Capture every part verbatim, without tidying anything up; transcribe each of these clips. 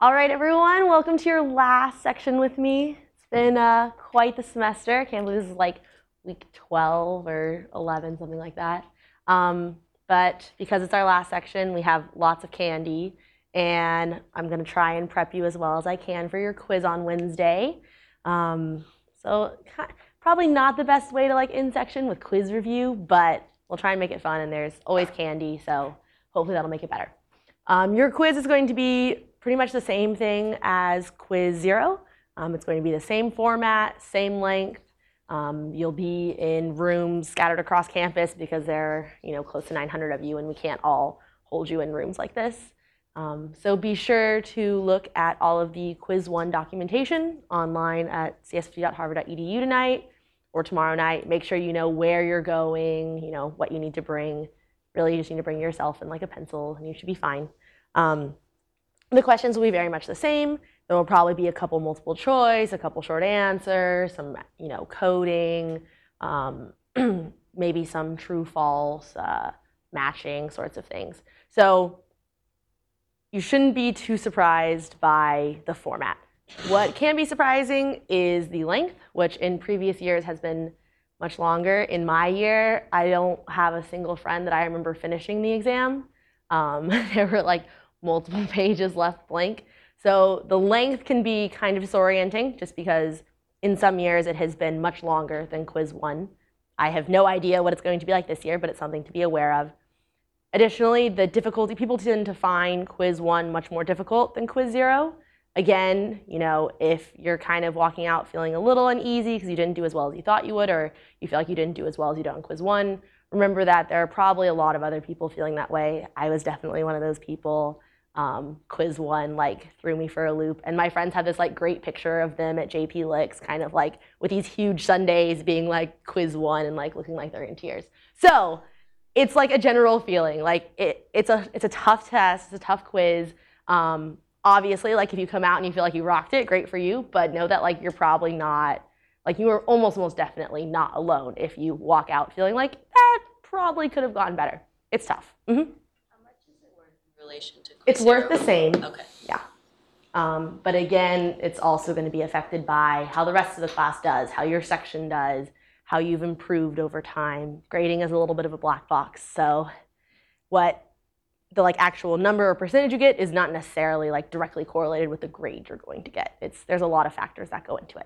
All right, everyone, welcome to your last section with me. It's been uh, quite the semester. I can't believe this is like week twelve or eleven, something like that. Um, but because it's our last section, we have lots of candy, and I'm going to try and prep you as well as I can for your quiz on Wednesday. Um, so probably not the best way to like end section with quiz review, but we'll try and make it fun, and there's always candy, so hopefully that'll make it better. Um, your quiz is going to be pretty much the same thing as quiz zero. Um, it's going to be the same format, same length. Um, you'll be in rooms scattered across campus because there are, you know, close to nine hundred of you, and we can't all hold you in rooms like this. Um, so be sure to look at all of the quiz one documentation online at c s f g dot harvard dot e d u tonight or tomorrow night. Make sure you know where you're going, you know, what you need to bring. Really, you just need to bring yourself and like a pencil, and you should be fine. Um, the questions will be very much the same. There will probably be a couple multiple choice, a couple short answers, some, you know, coding, um, maybe some true false uh, matching sorts of things. So you shouldn't be too surprised by the format. What can be surprising is the length, which in previous years has been much longer. In my year, I don't have a single friend that I remember finishing the exam. Um, there were like multiple pages left blank. So the length can be kind of disorienting just because in some years it has been much longer than quiz one. I have no idea what it's going to be like this year, but it's something to be aware of. Additionally, the difficulty, people tend to find quiz one much more difficult than quiz zero. Again, you know, if you're kind of walking out feeling a little uneasy because you didn't do as well as you thought you would, or you feel like you didn't do as well as you did on quiz one, remember that there are probably a lot of other people feeling that way. I was definitely one of those people. Um, quiz one like threw me for a loop, and my friends had this like great picture of them at J P Licks, kind of like with these huge sundaes being like quiz one and like looking like they're in tears. So it's like a general feeling like it, it's a it's a tough test, it's a tough quiz. Um, obviously, like if you come out and you feel like you rocked it, great for you. But know that like you're probably not like you are almost most definitely not alone if you walk out feeling like that probably could have gone better. It's tough. Mm-hmm. Relation to it's zero. Worth the same. Okay. Yeah. Um, but again, it's also going to be affected by how the rest of the class does, how your section does, how you've improved over time. Grading is a little bit of a black box. So what the like actual number or percentage you get is not necessarily like directly correlated with the grade you're going to get. It's there's a lot of factors that go into it.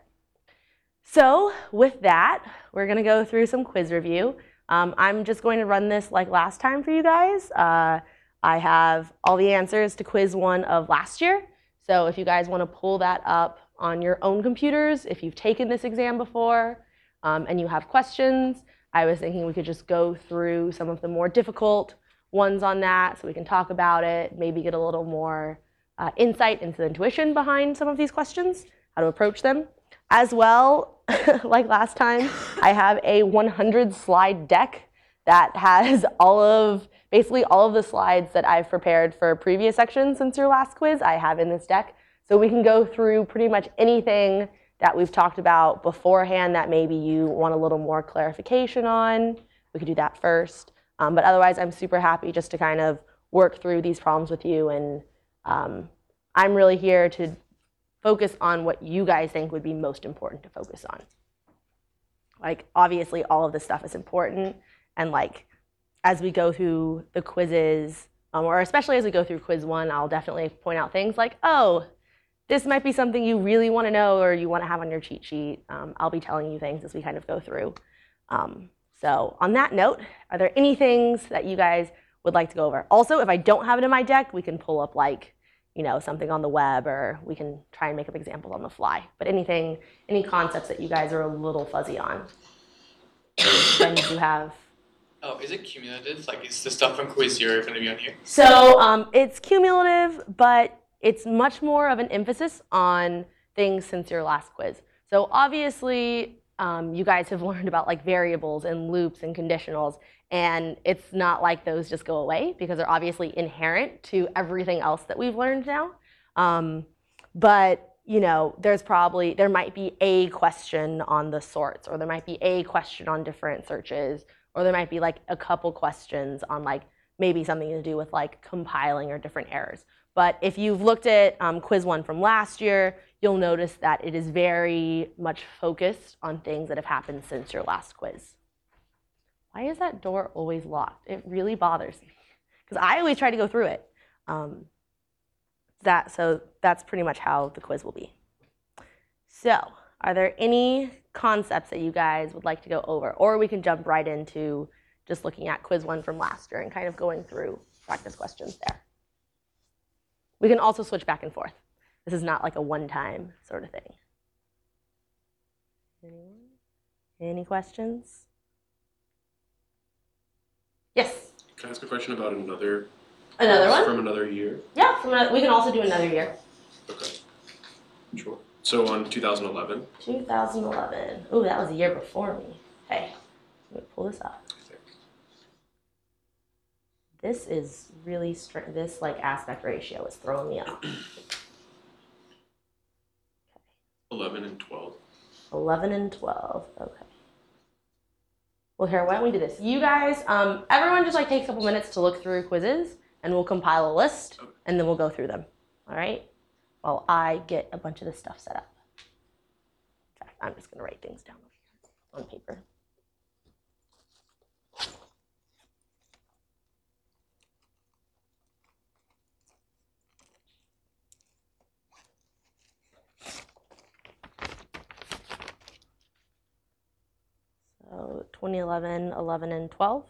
So with that, we're going to go through some quiz review. Um, I'm just going to run this like last time for you guys. Uh, I have all the answers to quiz one of last year. So if you guys want to pull that up on your own computers, if you've taken this exam before um, and you have questions, I was thinking we could just go through some of the more difficult ones on that so we can talk about it, maybe get a little more uh, insight into the intuition behind some of these questions, how to approach them. As well, like last time, I have a one hundred slide deck that has all of Basically, all of the slides that I've prepared for previous sections since your last quiz, I have in this deck. So we can go through pretty much anything that we've talked about beforehand that maybe you want a little more clarification on. We could do that first. Um, but otherwise, I'm super happy just to kind of work through these problems with you. And um, I'm really here to focus on what you guys think would be most important to focus on. Like, obviously, all of this stuff is important. And like, as we go through the quizzes, um, or especially as we go through quiz one, I'll definitely point out things like, oh, this might be something you really want to know or you want to have on your cheat sheet. Um, I'll be telling you things as we kind of go through. Um, so on that note, are there any things that you guys would like to go over? Also, if I don't have it in my deck, we can pull up like, you know, something on the web, or we can try and make up examples on the fly. But anything, any concepts that you guys are a little fuzzy on, then you have. Oh, is it cumulative? Like, is the stuff from quiz zero going to be on here? So um, it's cumulative, but it's much more of an emphasis on things since your last quiz. So obviously, um, you guys have learned about like variables and loops and conditionals, and it's not like those just go away because they're obviously inherent to everything else that we've learned now. Um, but you know, there's probably, there might be a question on the sorts, or there might be a question on different searches, or there might be like a couple questions on like maybe something to do with like compiling or different errors. But if you've looked at um, quiz one from last year, you'll notice that it is very much focused on things that have happened since your last quiz. Why is that door always locked? It really bothers me because I always try to go through it. Um, that, so that's pretty much how the quiz will be. So are there any concepts that you guys would like to go over? Or we can jump right into just looking at quiz one from last year and kind of going through practice questions there. We can also switch back and forth. This is not like a one-time sort of thing. Anyone? Any questions? Yes? Can I ask a question about another? Another one? From another year? Yeah, from another, we can also do another year. Okay. Sure. So on two thousand eleven? two thousand eleven. Ooh, that was a year before me. Hey, let me pull this up. I think. This is really str- this like aspect ratio is throwing me off. eleven and twelve. eleven and twelve. Okay. Well, here, why don't we do this? You guys, um, everyone just like take a couple minutes to look through quizzes, and we'll compile a list, Okay. and then we'll go through them. All right? While I get a bunch of this stuff set up. In fact, I'm just going to write things down on paper. So twenty eleven, eleven, and twelve.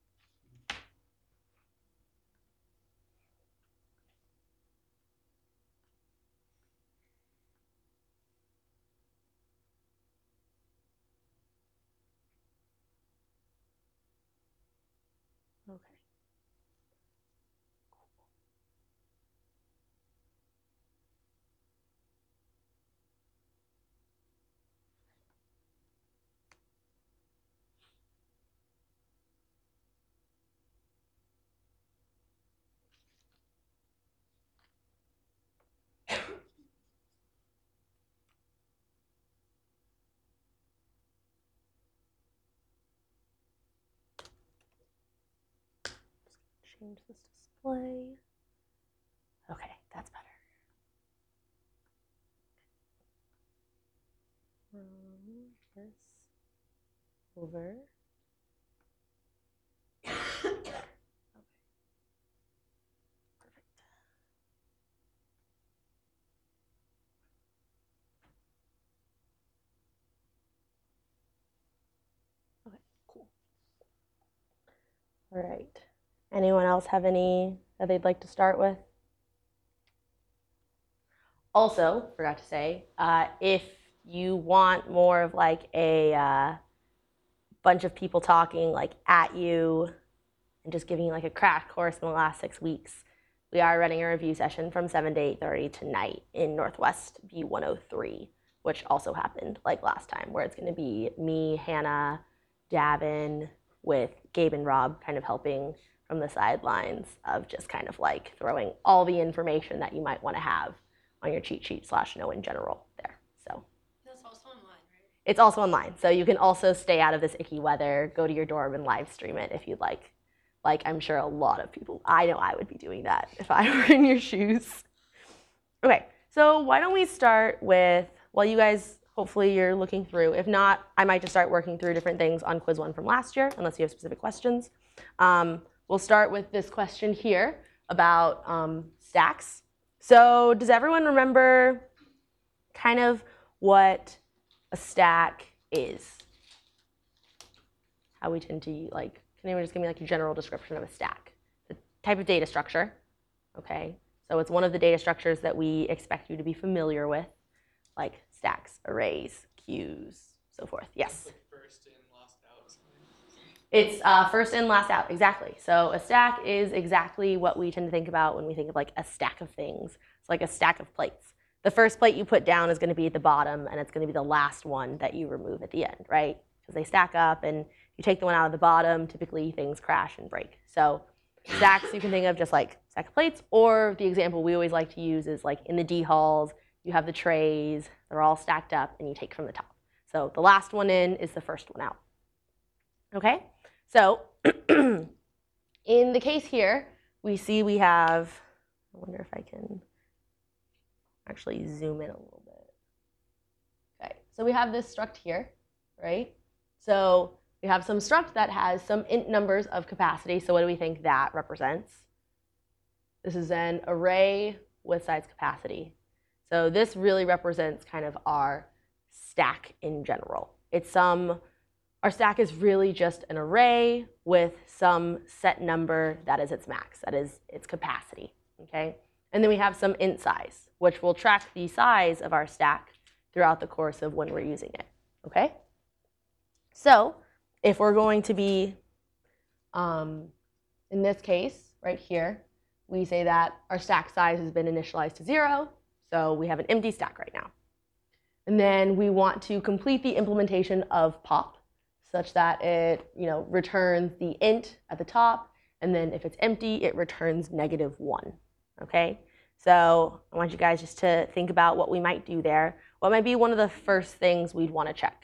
Okay. Change this display. Okay, that's better. Um, this over. Okay. Perfect. Okay, cool. All right. Anyone else have any that they'd like to start with? Also, forgot to say, uh, if you want more of like a uh, bunch of people talking like at you and just giving you like a crash course in the last six weeks, we are running a review session from seven to eight thirty tonight in Northwest B one oh three, which also happened like last time, where it's going to be me, Hannah, Davin, with Gabe and Rob kind of helping from the sidelines of just kind of like throwing all the information that you might want to have on your cheat sheet slash know in general there. So That's also online, right? it's also online. So you can also stay out of this icky weather, go to your dorm and live stream it if you'd like. Like I'm sure a lot of people, I know I would be doing that if I were in your shoes. Okay, so why don't we start with, well, you guys, hopefully you're looking through. If not, I might just start working through different things on quiz one from last year, unless you have specific questions. Um, We'll start with this question here about um, stacks. So does everyone remember kind of what a stack is? How we tend to, like, can anyone just give me like a general description of a stack? The type of data structure, okay? So it's one of the data structures that we expect you to be familiar with, like stacks, arrays, queues, so forth. Yes? Like first in, last out or something. It's uh, first in, last out, exactly. So a stack is exactly what we tend to think about when we think of like a stack of things. It's like a stack of plates. The first plate you put down is going to be at the bottom, and it's going to be the last one that you remove at the end, right? Because they stack up, and you take the one out of the bottom, typically things crash and break. So stacks you can think of just like stack of plates, or the example we always like to use is like in the D halls, you have the trays, they're all stacked up, and you take from the top. So the last one in is the first one out. Okay? So in the case here, we see we have I wonder if I can actually zoom in a little bit. Okay, so we have this struct here, right? So we have some struct that has some int numbers of capacity. So what do we think that represents? This is an array with size capacity. So this really represents kind of our stack in general. It's some, our stack is really just an array with some set number that is its max, that is its capacity, okay? And then we have some int size, which will track the size of our stack throughout the course of when we're using it, okay? So if we're going to be, um, in this case, right here, we say that our stack size has been initialized to zero, so we have an empty stack right now. And then we want to complete the implementation of pop such that it, you know, returns the int at the top, and then if it's empty, it returns negative one, okay? So I want you guys just to think about what we might do there. What might be one of the first things we'd want to check?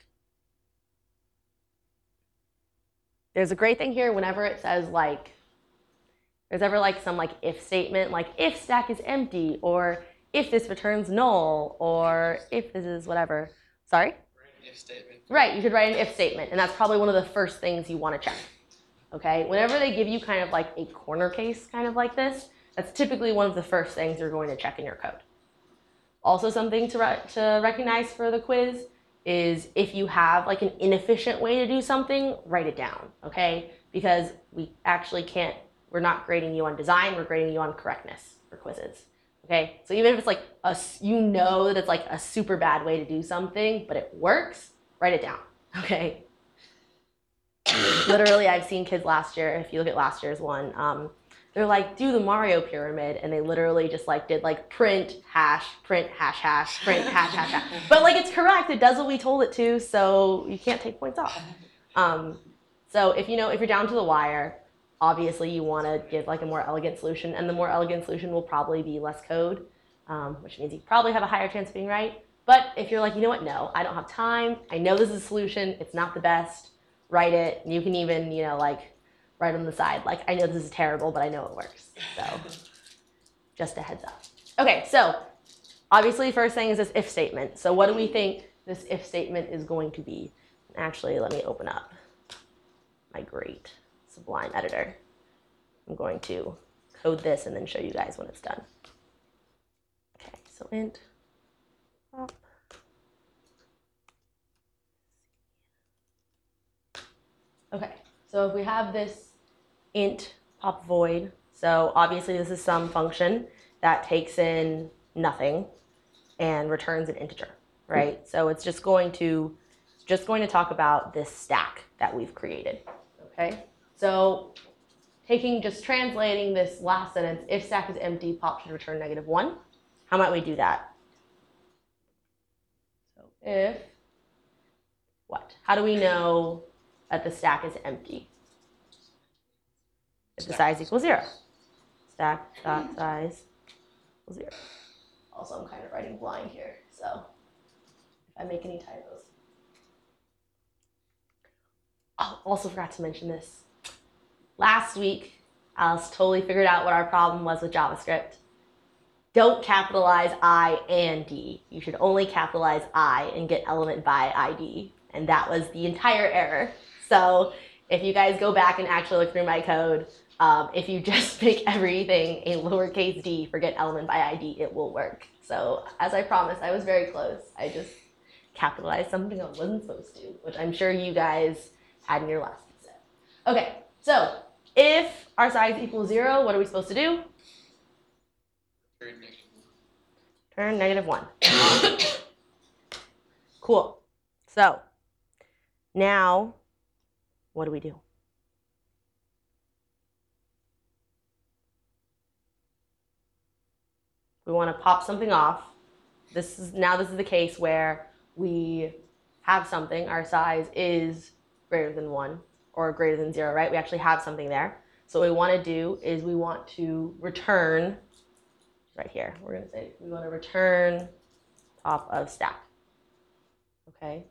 There's a great thing here whenever it says like, there's ever like some like if statement, like if stack is empty, or if this returns null, or if this is whatever. Sorry? Write an if statement. Right, you should write an if statement, and that's probably one of the first things you want to check. Okay, whenever they give you kind of like a corner case kind of like this, that's typically one of the first things you're going to check in your code. Also something to, re to recognize for the quiz is if you have like an inefficient way to do something, write it down, okay? Because we actually can't, we're not grading you on design, we're grading you on correctness for quizzes, okay? So even if it's like, a, you know that it's like a super bad way to do something, but it works, write it down, okay? Literally, I've seen kids last year, if you look at last year's one, um, they're like, do the Mario pyramid, and they literally just like did like print, hash, print, hash, hash, print, hash, hash, hash. But like it's correct, it does what we told it to, so you can't take points off. Um, so if you know, if you're down to the wire, obviously you want to give like a more elegant solution, and the more elegant solution will probably be less code, um, which means you probably have a higher chance of being right. But if you're like, you know what, no, I don't have time, I know this is a solution, it's not the best, write it, and you can even, you know, like, right on the side, like, I know this is terrible, but I know it works. So, just a heads up. Okay, so obviously, first thing is this if statement. So, what do we think this if statement is going to be? Actually, let me open up my great Sublime editor. I'm going to code this and then show you guys when it's done. Okay, so int pop. Okay. So if we have this int pop void, so obviously this is some function that takes in nothing and returns an integer, right? So it's just going to just going to talk about this stack that we've created, okay? So taking just translating this last sentence, if stack is empty, pop should return negative one. How might we do that? So if what? How do we know that the stack is empty? If the size equals zero. Stack dot size equals zero. Also, I'm kind of writing blind here, so if I make any typos. Oh, also forgot to mention this. Last week, Alice totally figured out what our problem was with JavaScript. Don't capitalize I and D. You should only capitalize I and get element by I D. And that was the entire error. So if you guys go back and actually look through my code, um, if you just make everything a lowercase d for get element by I D, it will work. So as I promised, I was very close. I just capitalized something I wasn't supposed to, which I'm sure you guys had in your last set. Okay, so if our size equals zero, what are we supposed to do? Return negative one. Turn negative one. Cool. So now, what do we do? We want to pop something off. This is now this is the case where we have something, our size is greater than one or greater than zero, right? We actually have something there. So what we want to do is we want to return, right here, we're going to say we want to return top of stack. Okay.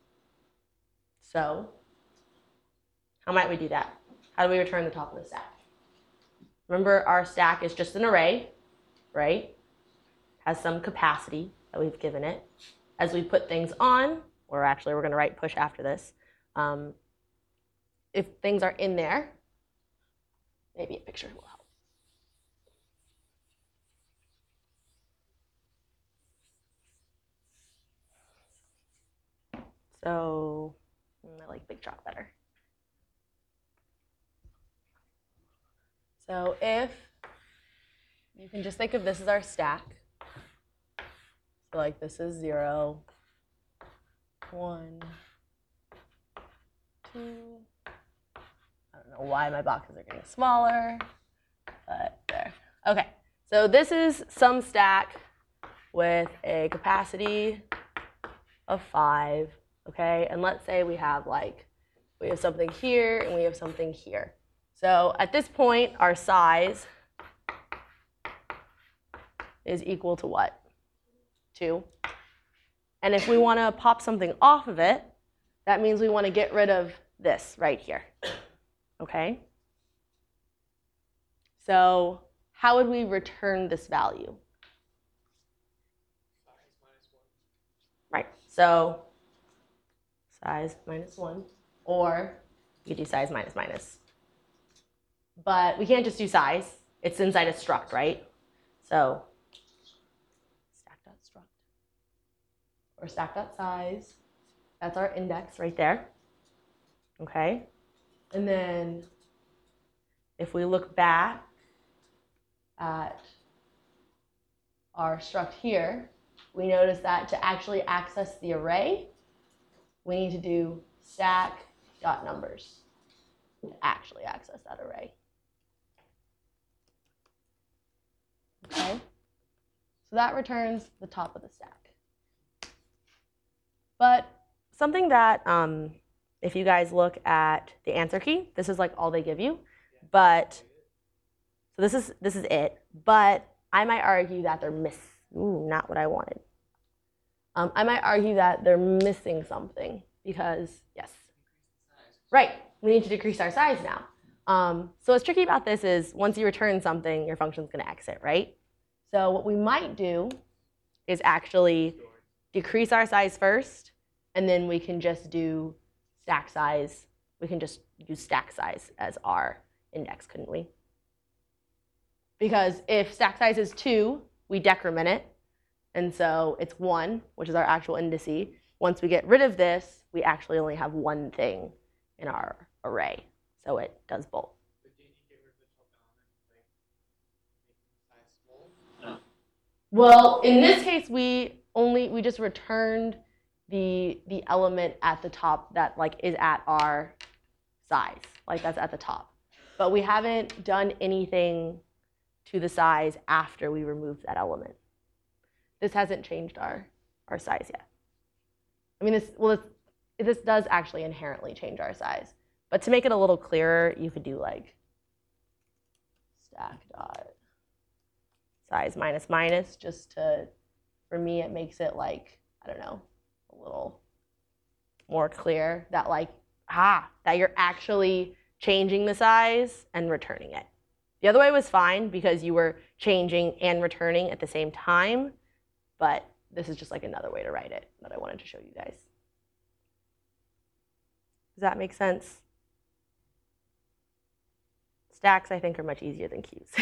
So how might we do that? How do we return the top of the stack? Remember, our stack is just an array, right? Has some capacity that we've given it. As we put things on, or actually we're going to write push after this, um, if things are in there, maybe a picture will help. So I like big chalk better. So if you can just think of this as our stack. So like this is zero, one, two. I don't know why my boxes are getting smaller, but there. Okay, so this is some stack with a capacity of five, okay? And let's say we have like, we have something here and we have something here. So at this point, our size is equal to what? Two. And if we want to pop something off of it, that means we want to get rid of this right here, okay? So how would we return this value? Right, so size minus one, or you could do size minus minus. But we can't just do size. It's inside a struct, right? So stack.struct or stack.size. That's our index right there. Okay? And then if we look back at our struct here, we notice that to actually access the array, we need to do stack.numbers to actually access that array. Okay? So that returns the top of the stack. But something that, um, if you guys look at the answer key, this is like all they give you. But, so this is, this is it. But I might argue that they're miss. Ooh, not what I wanted. Um, I might argue that they're missing something because, yes. Right, we need to decrease our size now. Um, so what's tricky about this is once you return something, your function's going to exit, right? So what we might do is actually decrease our size first, and then we can just do stack size. We can just use stack size as our index, couldn't we? Because if stack size is two, we decrement it. And so it's one, which is our actual indice. Once we get rid of this, we actually only have one thing in our array. So it does both. But did you get rid of the top element, like making the size small? No. Well, in this case, we only we just returned the the element at the top that like is at our size, like that's at the top. But we haven't done anything to the size after we removed that element. This hasn't changed our our size yet. I mean, this well, this, this does actually inherently change our size. But to make it a little clearer, you could do like stack dot size minus minus, just to, for me, it makes it like, I don't know, a little more clear that like, ah, that you're actually changing the size and returning it. The other way was fine because you were changing and returning at the same time, but this is just like another way to write it that I wanted to show you guys. Does that make sense? Stacks, I think, are much easier than queues.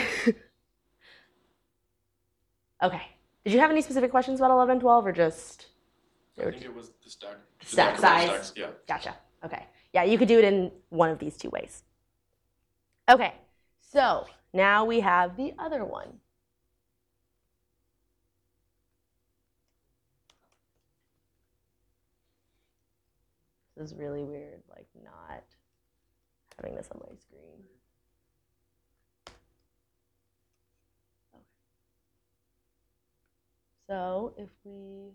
Okay. Did you have any specific questions about eleven and twelve, or just? I think it was the stack. The stack the size. Stacks, yeah. Gotcha. Okay. Yeah, you could do it in one of these two ways. Okay. So now we have the other one. This is really weird, like not having this on my screen. Okay. So if we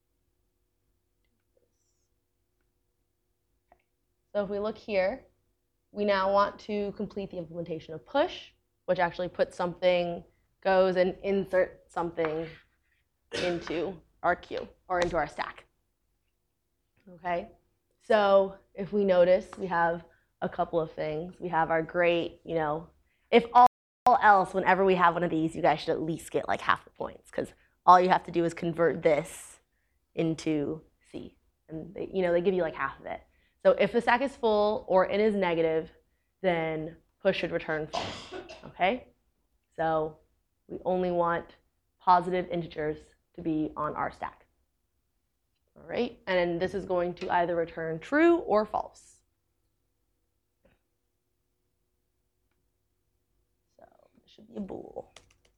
So if we look here, we now want to complete the implementation of push, which actually puts something, goes and inserts something into our queue or into our stack. Okay, so if we notice, we have a couple of things. We have our great, you know, if all all else, whenever we have one of these, you guys should at least get like half the points because all you have to do is convert this into C. And they, you know, they give you like half of it. So if the stack is full or it is negative, then push should return false, okay? So we only want positive integers to be on our stack. All right, and this is going to either return true or false. So this should be a bool.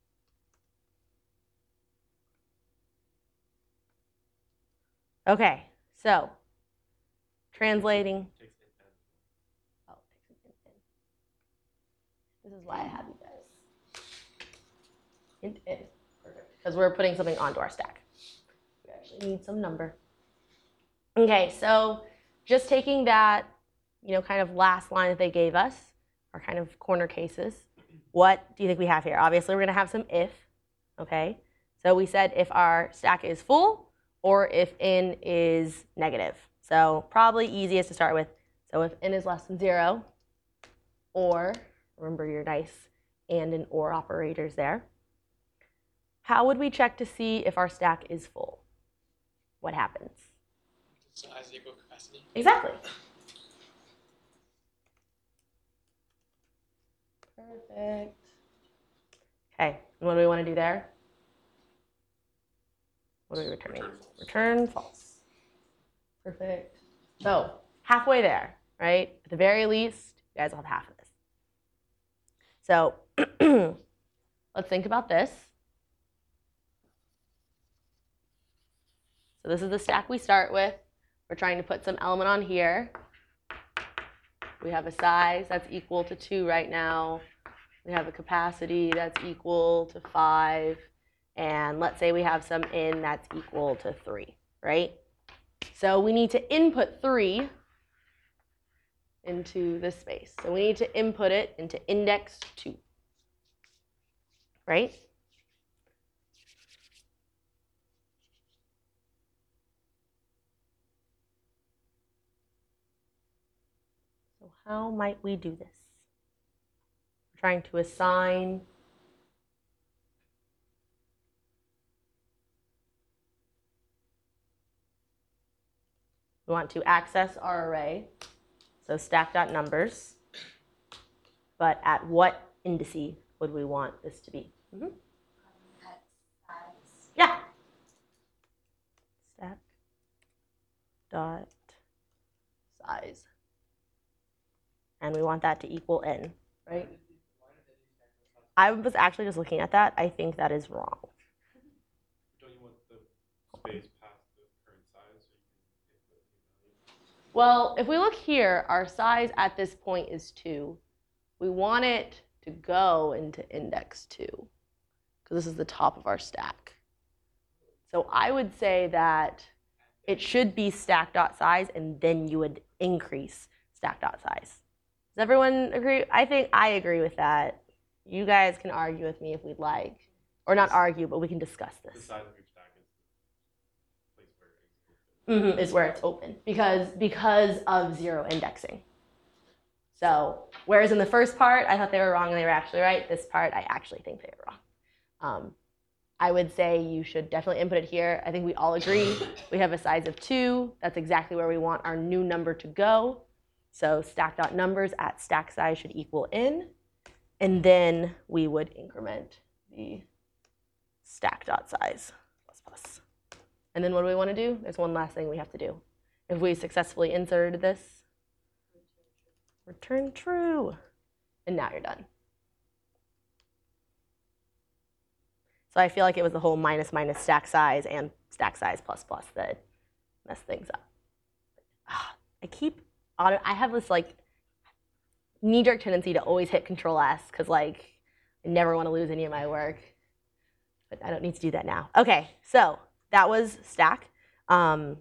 Okay, so translating. Oh, takes an int in. This is why I have you guys. Int in, perfect, because we're putting something onto our stack. We actually need some number. Okay, so just taking that, you know, kind of last line that they gave us, our kind of corner cases, what do you think we have here? Obviously, we're going to have some if, okay? So we said if our stack is full or if n is negative. So probably easiest to start with. So if n is less than zero, or, remember your nice and and or operators there, how would we check to see if our stack is full? What happens? Size equal capacity. Exactly. Perfect. Okay, and what do we want to do there? What are we returning? Return false. Perfect. So halfway there, right? At the very least, you guys will have half of this. So let's think about this. So this is the stack we start with. We're trying to put some element on here. We have a size that's equal to two right now. We have a capacity that's equal to five. And let's say we have some n that's equal to three, right? So we need to input three into this space. So we need to input it into index two, right? So how might we do this? We're trying to assign we want to access our array, so stack.numbers, but at what indice would we want this to be? Mm-hmm. At size. Yeah. Stack dot size. And we want that to equal n, right? I was actually just looking at that. I think that is wrong. Don't you want the space past the current size so you can input new value? Well, if we look here, our size at this point is two. We want it to go into index two, because this is the top of our stack. So I would say that it should be stack.size, and then you would increase stack.size. Does everyone agree? I think I agree with that. You guys can argue with me if we'd like. Or not argue, but we can discuss The this. size of your stack is the place where it's open. Mm-hmm, is where it's open because because of zero indexing. So whereas in the first part I thought they were wrong and they were actually right, this part I actually think they were wrong. Um, I would say you should definitely input it here. I think we all agree we have a size of two. That's exactly where we want our new number to go. So stack.numbers at stack size should equal n, and then we would increment the stack.size plus plus. And then what do we want to do? There's one last thing we have to do. If we successfully inserted this, return true. And now you're done. So I feel like it was the whole minus minus stack size and stack size plus plus that messed things up. I keep, auto, I have this like knee-jerk tendency to always hit Control S because like I never want to lose any of my work. But I don't need to do that now. Okay, so that was stack. Um,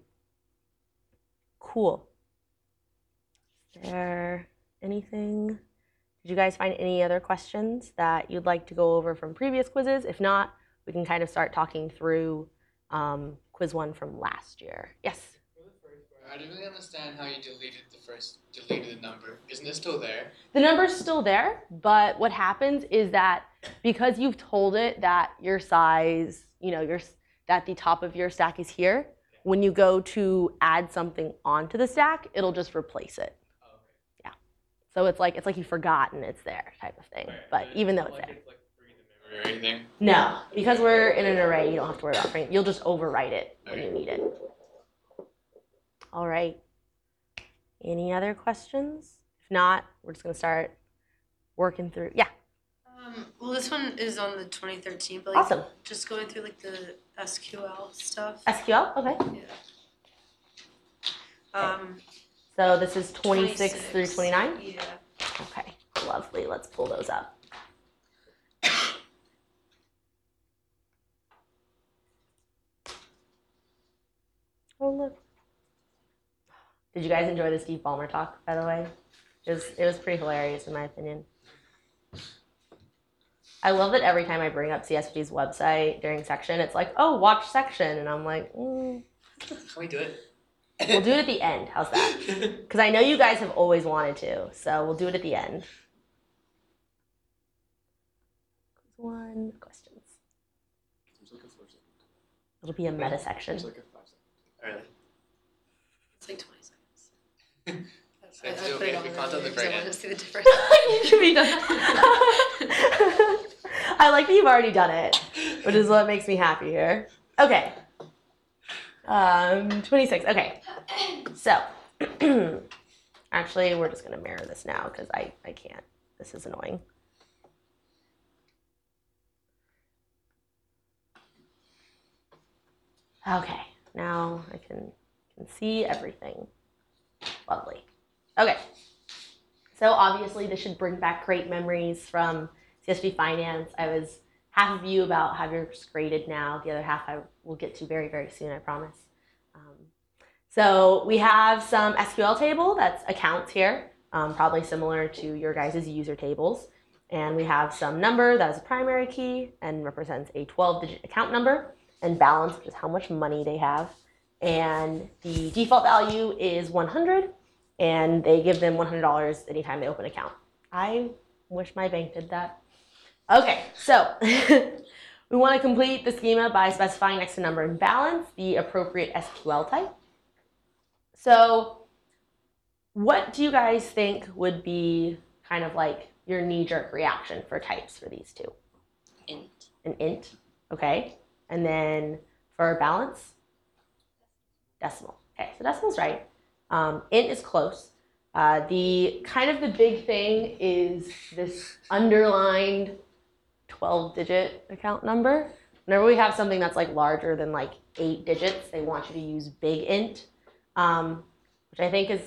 cool. Is there anything? Did you guys find any other questions that you'd like to go over from previous quizzes? If not, we can kind of start talking through um, quiz one from last year. Yes? For the first part, I didn't really understand how you deleted the first deleted the number. Isn't it still there? The number's still there, but what happens is that because you've told it that your size, you know, your that the top of your stack is here, when you go to add something onto the stack, it'll just replace it. Oh, okay. Yeah. So it's like it's like you've forgotten it's there type of thing. Right, But it's even though not it's like there. It's like free to memory or anything. No, because we're in an array, you don't have to worry about frame. You'll just overwrite it when you Okay. need it. All right. Any other questions? If not, we're just gonna start working through. Yeah, Um, well, this one is on the twenty thirteen, but like awesome. just going through like the S Q L stuff. S Q L, okay. Yeah. Um, So this is twenty-six through twenty-six. twenty-nine? Yeah. Okay, lovely. Let's pull those up. Oh, look. Did you guys enjoy the Steve Ballmer talk, by the way? It was, it was pretty hilarious, in my opinion. I love that every time I bring up C S fifty's website during section, it's like, oh, watch section. And I'm like, mm, Can we do it? we'll do it at the end. How's that? Because I know you guys have always wanted to, so we'll do it at the end. One questions. It'll be a meta section. Really? It's like twenty seconds. So it's okay if we can't tell the because very I want end. to see the difference. You should be done. I like that you've already done it, which is what makes me happy here. Okay. Um, twenty-six. Okay. So, actually, we're just gonna mirror this now because I I can't. This is annoying. Okay. Now I can can see everything. Lovely. Okay. So obviously this should bring back great memories from C S V Finance. I was half of you about have yours graded now. The other half I will get to very, very soon, I promise. Um, so we have some S Q L table that's accounts here, um, probably similar to your guys' user tables. And we have some number that is a primary key and represents a twelve-digit account number, and balance, which is how much money they have. And the default value is one hundred, and they give them one hundred dollars anytime they open an account. I wish my bank did that. Okay, so we want to complete the schema by specifying next to number and balance the appropriate S Q L type. So what do you guys think would be kind of like your knee-jerk reaction for types for these two? Int. An int, okay. And then for balance? Decimal. Okay, so decimal's right. Um, int is close. Uh, the kind of the big thing is this underlined twelve-digit account number. Whenever we have something that's like larger than like eight digits, they want you to use big int, um, which I think is,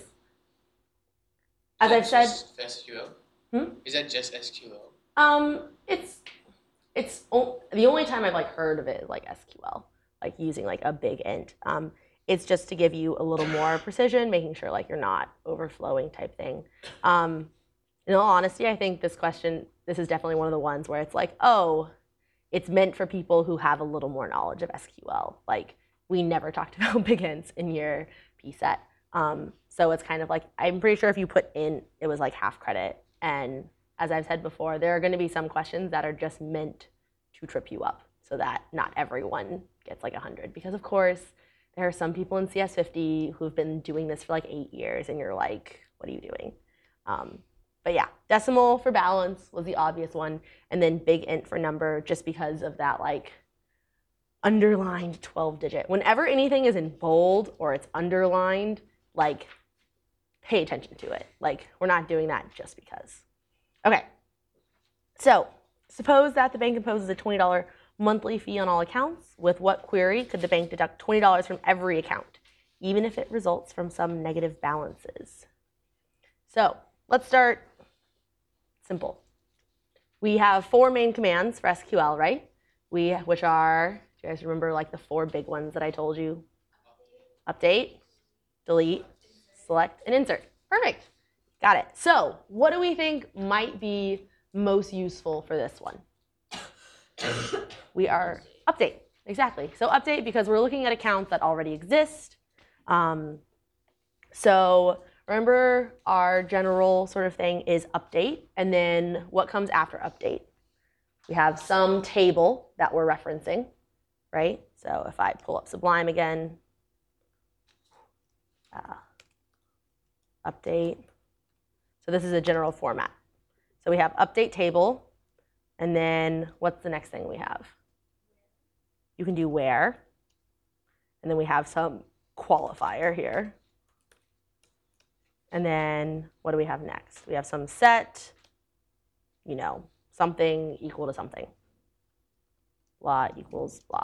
as Is I've that said, just S Q L? Hmm? Is that just S Q L? um, it's it's o- the only time I've like heard of it is like S Q L, like using like a big int. Um, It's just to give you a little more precision, making sure like you're not overflowing type thing. Um, in all honesty, I think this question, this is definitely one of the ones where it's like, oh, it's meant for people who have a little more knowledge of S Q L. Like we never talked about big ints in your P set. Um, so it's kind of like, I'm pretty sure if you put in, it was like half credit. And as I've said before, there are going to be some questions that are just meant to trip you up so that not everyone gets like one hundred. Because of course, there are some people in C S fifty who've been doing this for like eight years and you're like, what are you doing? Um, but yeah, decimal for balance was the obvious one. And then big int for number just because of that like underlined twelve digit. Whenever anything is in bold or it's underlined, like pay attention to it. Like we're not doing that just because. Okay, so suppose that the bank imposes a twenty dollars monthly fee on all accounts. With what query could the bank deduct twenty dollars from every account, even if it results from some negative balances? So let's start simple. We have four main commands for S Q L, right? We, which are, do you guys remember like the four big ones that I told you? Update, delete, select, and insert. Perfect. Got it. So what do we think might be most useful for this one? We are update, exactly. So update because we're looking at accounts that already exist. Um, So remember our general sort of thing is update, and then what comes after update? We have some table that we're referencing, right? So if I pull up Sublime again, uh, update. So this is a general format. So we have update table, and then what's the next thing we have? You can do where, and then we have some qualifier here. And then what do we have next? We have some set, you know, something equal to something. Blah equals blah.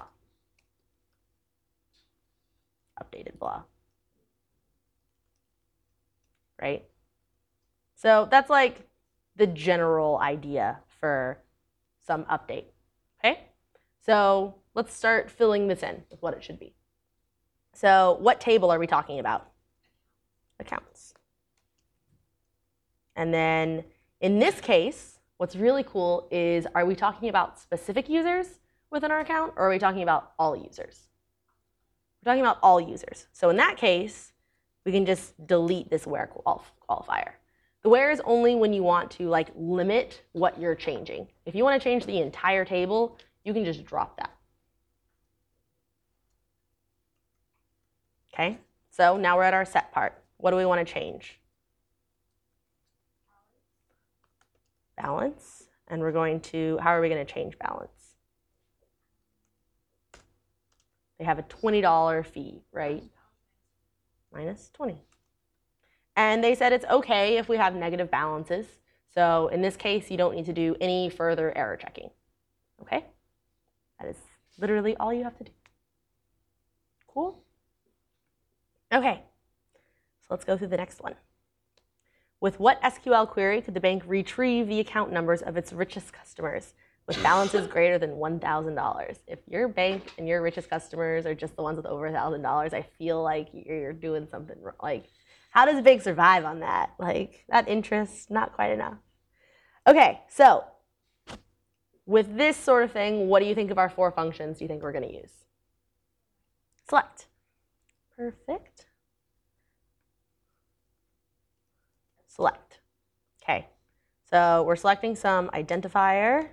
Updated blah. Right? So that's like the general idea for some update. Okay? So let's start filling this in with what it should be. So what table are we talking about? Accounts. And then in this case, what's really cool is, are we talking about specific users within our account, or are we talking about all users? We're talking about all users. So in that case, we can just delete this where qualifier. The where is only when you want to like limit what you're changing. If you want to change the entire table, you can just drop that. Okay, so now we're at our set part. What do we want to change? Balance. And we're going to, how are we going to change balance? They have a twenty dollar fee, right? Minus twenty. And they said it's okay if we have negative balances. So in this case, you don't need to do any further error checking. Okay? That is literally all you have to do. Cool? Okay. So let's go through the next one. With what S Q L query could the bank retrieve the account numbers of its richest customers with balances greater than one thousand dollars? If your bank and your richest customers are just the ones with over one thousand dollars, I feel like you're doing something wrong. Like, how does a bank survive on that? Like, that interest, not quite enough. Okay, so with this sort of thing, what do you think of our four functions do you think we're going to use? Select. Perfect. Select. Okay, so we're selecting some identifier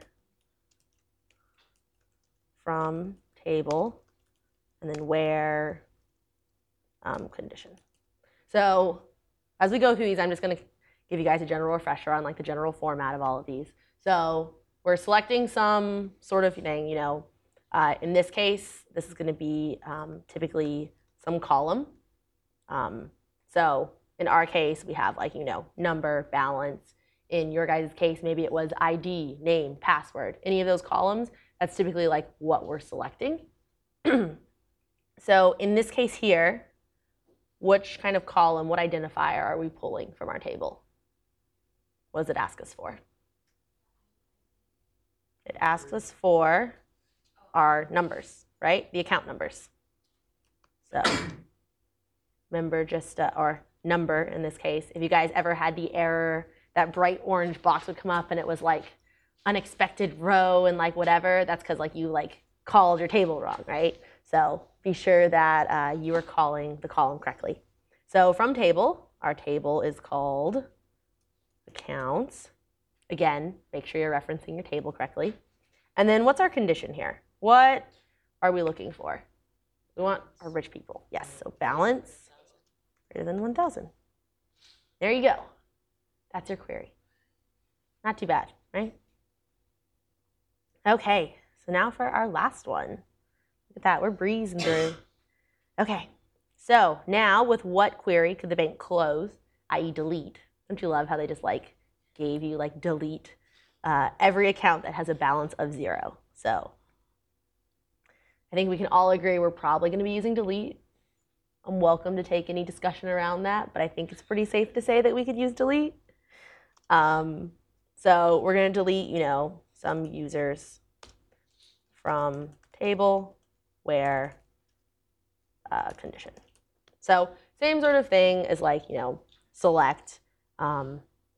from table, and then where um, condition. So as we go through these, I'm just going to give you guys a general refresher on like the general format of all of these. So we're selecting some sort of thing, you know, uh, in this case, this is going to be um, typically some column. Um, so in our case, we have like, you know, number, balance. In your guys' case, maybe it was I D, name, password. Any of those columns, that's typically like what we're selecting. So in this case here, which kind of column, what identifier are we pulling from our table? What does it ask us for? It asks us for our numbers, right? The account numbers. So remember just, uh, or number in this case, if you guys ever had the error, that bright orange box would come up and it was like unexpected row and like whatever, that's because like you like called your table wrong, right? So be sure that uh, you are calling the column correctly. So from table, our table is called accounts. Again, make sure you're referencing your table correctly. And then what's our condition here? What are we looking for? We want our rich people. Yes, so balance greater than one thousand. There you go. That's your query. Not too bad, right? Okay, so now for our last one. Look at that, we're breezing through. Okay, so now with what query could the bank close, that is delete? Don't you love how they just like gave you like delete uh, every account that has a balance of zero? So I think we can all agree we're probably going to be using delete. I'm welcome to take any discussion around that, but I think it's pretty safe to say that we could use delete. Um, so we're going to delete, you know, some users from table where uh, condition. So same sort of thing as like, you know, select. Um,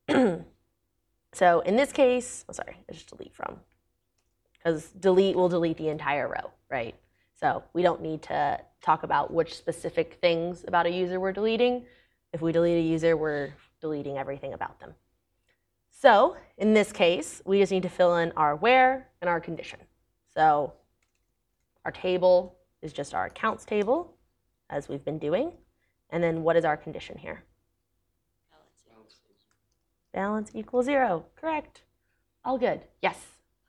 so in this case, oh, sorry, I just delete from, because delete will delete the entire row, right? So we don't need to talk about which specific things about a user we're deleting. If we delete a user, we're deleting everything about them. So in this case, we just need to fill in our where and our condition. So our table is just our accounts table, as we've been doing. And then what is our condition here? Balance equals zero. Correct. All good. Yes?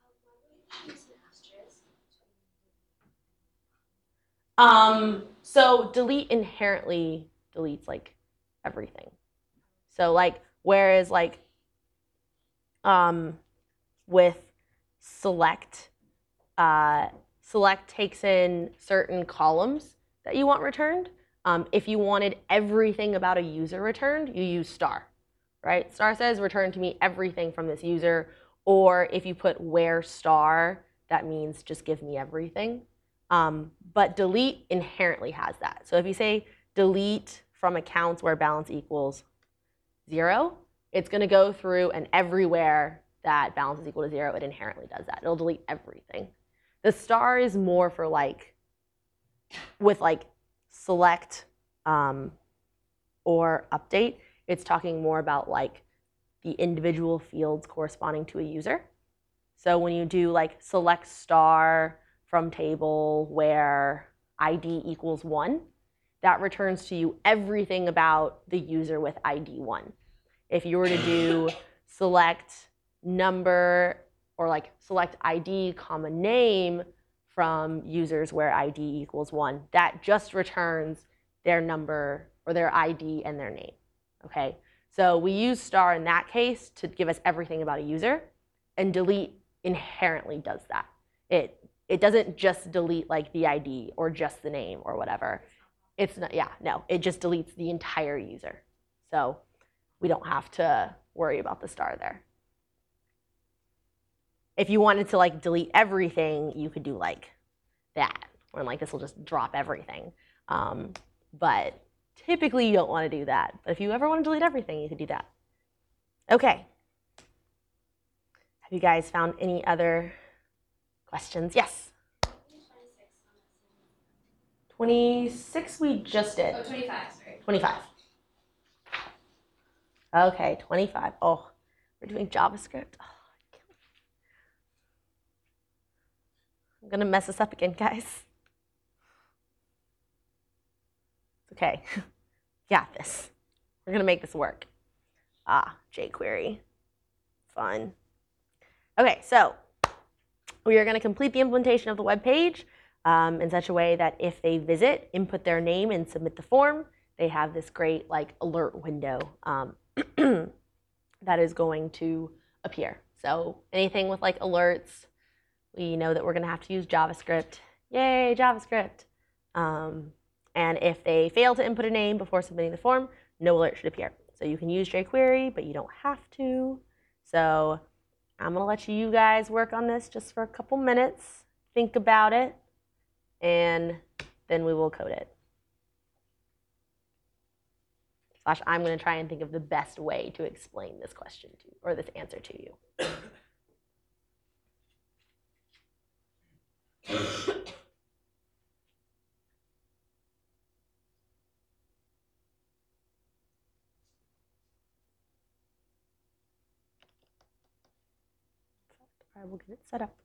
Um, so delete inherently deletes like everything. So like whereas like um, with select, uh, select takes in certain columns that you want returned. Um, if you wanted everything about a user returned, you use star, right? Star says return to me everything from this user, or if you put where star, that means just give me everything. Um, but delete inherently has that. So if you say delete from accounts where balance equals zero, it's going to go through and everywhere that balance is equal to zero, it inherently does that. It'll delete everything. The star is more for like, with like select um, or update, it's talking more about like the individual fields corresponding to a user. So when you do like select star from table where I D equals one, that returns to you everything about the user with I D one. If you were to do select number or like select I D comma name from users where I D equals one, that just returns their number or their I D and their name, okay? So we use star in that case to give us everything about a user, and delete inherently does that. It, it doesn't just delete like the I D or just the name or whatever. It's not, yeah, no, it just deletes the entire user. So we don't have to worry about the star there. If you wanted to like delete everything, you could do like that, or like this will just drop everything. Um, but typically you don't want to do that. But if you ever want to delete everything, you could do that. Okay. Have you guys found any other questions? Yes? twenty-six we just did. Oh, twenty-five, sorry. twenty-five. Okay, twenty-five. Oh, we're doing JavaScript. Oh, I'm going to mess this up again, guys. It's okay. Got this. We're going to make this work. Ah, jQuery. Fun. Okay, so we are going to complete the implementation of the web page um, in such a way that if they visit, input their name, and submit the form, they have this great like alert window um, that is going to appear. So anything with like alerts, we know that we're going to have to use JavaScript. Yay, JavaScript. Um, and if they fail to input a name before submitting the form, no alert should appear. So you can use jQuery, but you don't have to. So I'm going to let you guys work on this just for a couple minutes. Think about it, and then we will code it. Slash, I'm going to try and think of the best way to explain this question to, or this answer to you. I will get it set up.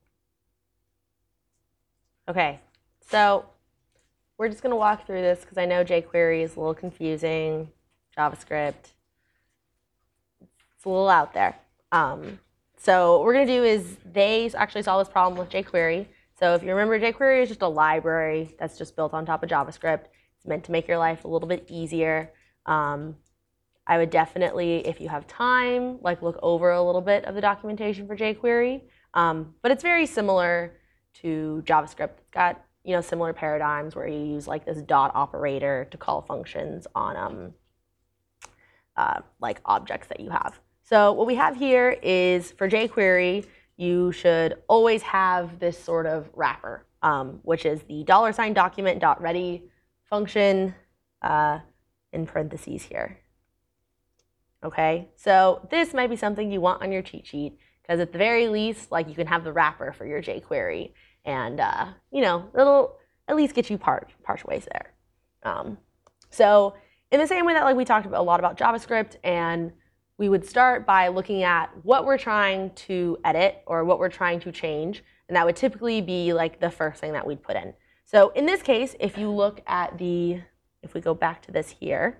Okay, so we're just going to walk through this because I know jQuery is a little confusing. JavaScript, it's a little out there. Um, so what we're going to do is they actually solve this problem with jQuery. So if you remember, jQuery is just a library that's just built on top of JavaScript. It's meant to make your life a little bit easier. Um, I would definitely, if you have time, like look over a little bit of the documentation for jQuery. Um, but it's very similar to JavaScript. It's got you know similar paradigms where you use like this dot operator to call functions on um, uh, like objects that you have. So what we have here is for jQuery, you should always have this sort of wrapper, um, which is the dollar sign document dot ready function uh, in parentheses here. Okay, so this might be something you want on your cheat sheet. Because at the very least, like you can have the wrapper for your jQuery, and uh, you know it'll at least get you part part ways there. Um, so in the same way that like we talked about a lot about JavaScript, and we would start by looking at what we're trying to edit or what we're trying to change, and that would typically be like the first thing that we'd put in. So in this case, if you look at the, if we go back to this here,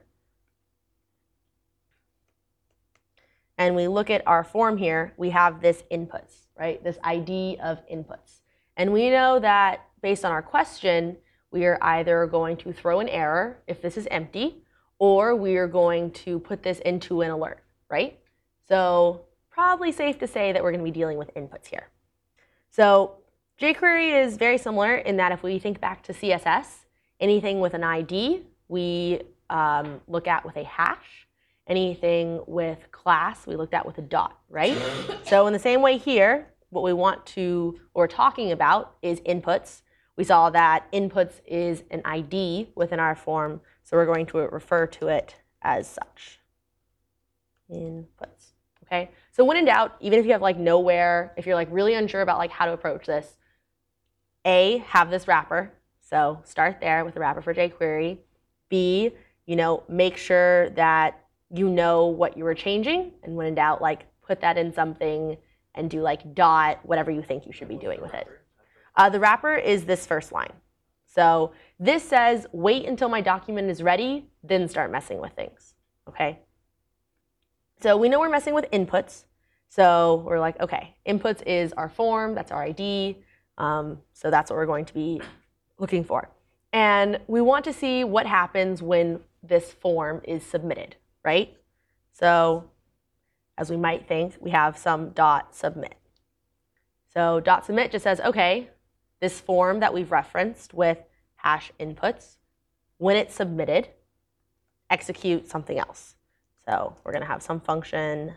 and we look at our form here, we have this inputs, right? This I D of inputs. And we know that based on our question, we are either going to throw an error if this is empty, or we are going to put this into an alert, right? So probably safe to say that we're going to be dealing with inputs here. So jQuery is very similar in that if we think back to C S S, anything with an I D, we um, look at with a hash. Anything with class, we looked at with a dot, right? So in the same way here, what we want to, what we're talking about is inputs. We saw that inputs is an I D within our form, so we're going to refer to it as such. Inputs, okay? So when in doubt, even if you have like nowhere, if you're like really unsure about like how to approach this, A, have this wrapper. So start there with the wrapper for jQuery. B, you know, make sure that you know what you were changing, and when in doubt, like put that in something and do like dot whatever you think you should be doing with it. Uh, the wrapper is this first line. So this says, wait until my document is ready, then start messing with things, okay? So we know we're messing with inputs. So we're like, okay, inputs is our form, that's our I D. Um, so that's what we're going to be looking for. And we want to see what happens when this form is submitted, right? So as we might think, we have some dot submit. So dot submit just says, okay, this form that we've referenced with hash inputs, when it's submitted, execute something else. So we're going to have some function.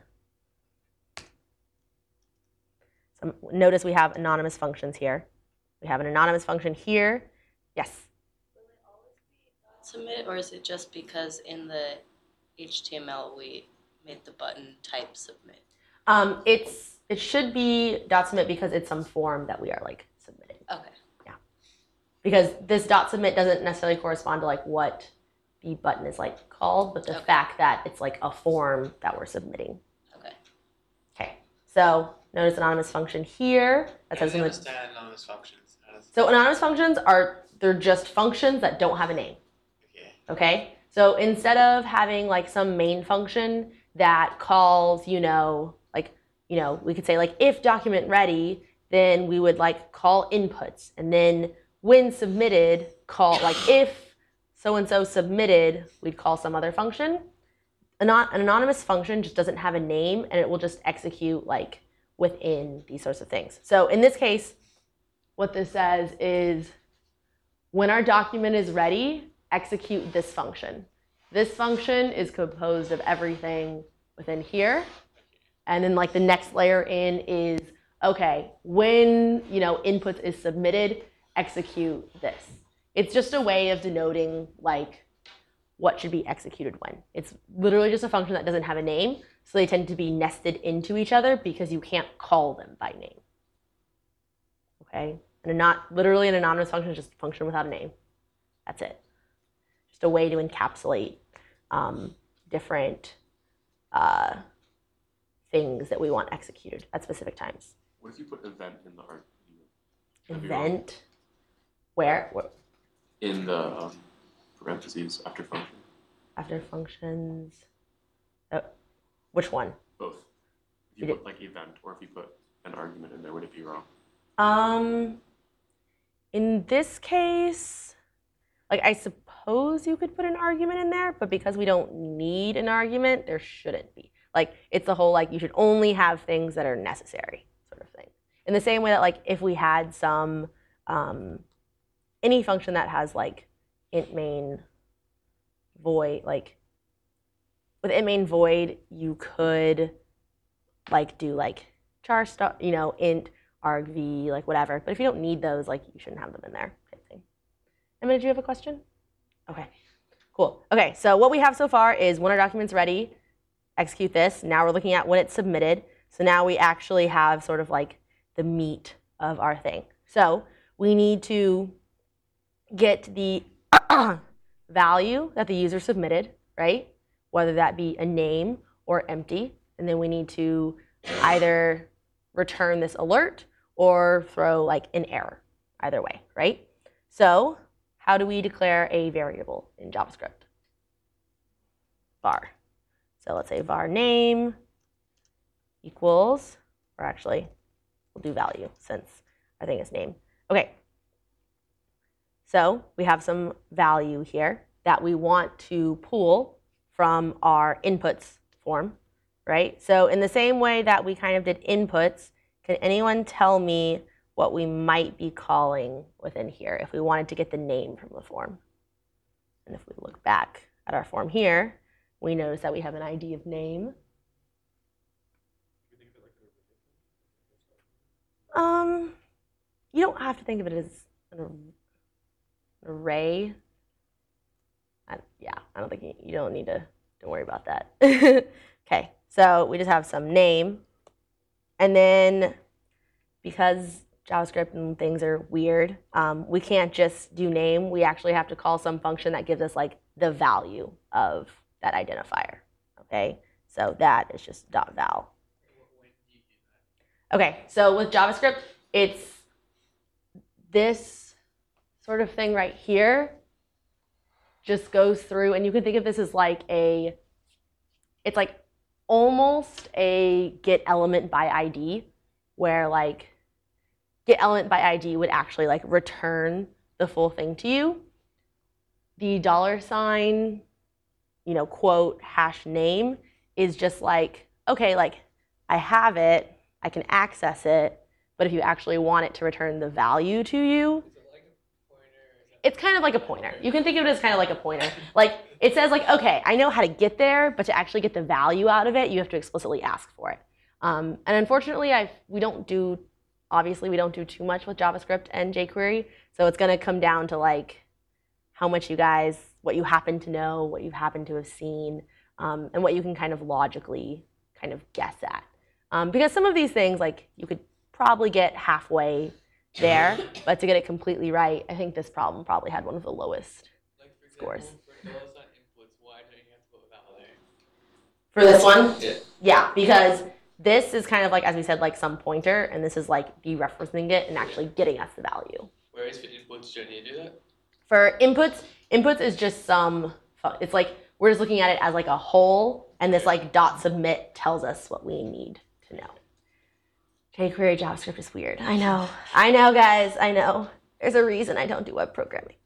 Some, notice we have anonymous functions here. We have an anonymous function here. Yes? Will it always be dot submit, or is it just because in the H T M L we made the button type submit? Um, it's it should be dot submit because it's some form that we are like submitting. Okay. Yeah. Because this dot submit doesn't necessarily correspond to like what the button is like called, but the Okay. fact that it's like a form that we're submitting. Okay. Okay. So notice anonymous function here. That How says do you in the- understand anonymous functions? How does- so anonymous functions are they're just functions that don't have a name. Okay. Okay? So instead of having like some main function that calls, you know, like, you know, we could say like if document ready, then we would like call inputs, and then when submitted, call like if so-and-so submitted, we'd call some other function. Anon- an anonymous function just doesn't have a name, and it will just execute like within these sorts of things. So in this case, what this says is when our document is ready, execute this function. This function is composed of everything within here. And then like the next layer in is, okay, when, you know, inputs is submitted, execute this. It's just a way of denoting like what should be executed when. It's literally just a function that doesn't have a name, so they tend to be nested into each other because you can't call them by name. Okay? And not literally an anonymous function is just a function without a name. That's it. Just a way to encapsulate um, different uh, things that we want executed at specific times. What if you put event in the argument? Event, where, where In the um, parentheses after function? after functions, oh, which one? Both. If you You put like event, or if you put an argument in there, would it be wrong? Um, in this case, like I suppose you could put an argument in there, but because we don't need an argument, there shouldn't be. Like it's the whole like you should only have things that are necessary sort of thing. In the same way that like if we had some um, any function that has like int main void, like with int main void, you could like do like char star, you know, int argv, like whatever. But if you don't need those, like you shouldn't have them in there. Type thing. Emma, did you have a question? Okay, cool. Okay, so what we have so far is when our document's ready, execute this. Now we're looking at when it's submitted. So now we actually have sort of like the meat of our thing. So we need to get the value that the user submitted, right? Whether that be a name or empty. And then we need to either return this alert or throw like an error, either way, right? So how do we declare a variable in JavaScript? Var. So let's say var name equals, or actually, we'll do value since I think it's name. Okay. So we have some value here that we want to pull from our inputs form, right? So in the same way that we kind of did inputs, can anyone tell me what we might be calling within here if we wanted to get the name from the form? And if we look back at our form here, we notice that we have an I D of name. Um, you don't have to think of it as an array. I, yeah, I don't think you, you don't need to, don't worry about that. Okay, so we just have some name. And then because JavaScript and things are weird, um, we can't just do name. We actually have to call some function that gives us like the value of that identifier, okay? So that is just dot val. Okay, so with JavaScript, it's this sort of thing right here just goes through, and you can think of this as like a, it's like almost a get element by I D, where like get element by I D would actually like return the full thing to you. The dollar sign, you know, quote hash name is just like, okay, like I have it, I can access it, but if you actually want it to return the value to you, Is it like a pointer? Or is that it's kind of like a pointer. You can think of it as kind of like a pointer. Like it says like, okay, I know how to get there, but to actually get the value out of it, you have to explicitly ask for it. Um, and unfortunately, I've, we don't do, obviously we don't do too much with JavaScript and jQuery, so it's gonna come down to like how much you guys, what you happen to know, what you happen to have seen, um, and what you can kind of logically kind of guess at. Um, because some of these things, like you could probably get halfway there, but to get it completely right, I think this problem probably had one of the lowest. like for Scores. example, for dollar sign inputs, why don't you have to put a val there? For this one? Yeah. Yeah, because this is kind of like, as we said, like some pointer, and this is like dereferencing it and actually getting us the value. Whereas for inputs, do you need to do that? For inputs, inputs is just some, fu- it's like, we're just looking at it as like a whole, and this like dot submit tells us what we need to know. jQuery JavaScript is weird. I know. I know, guys. I know. There's a reason I don't do web programming.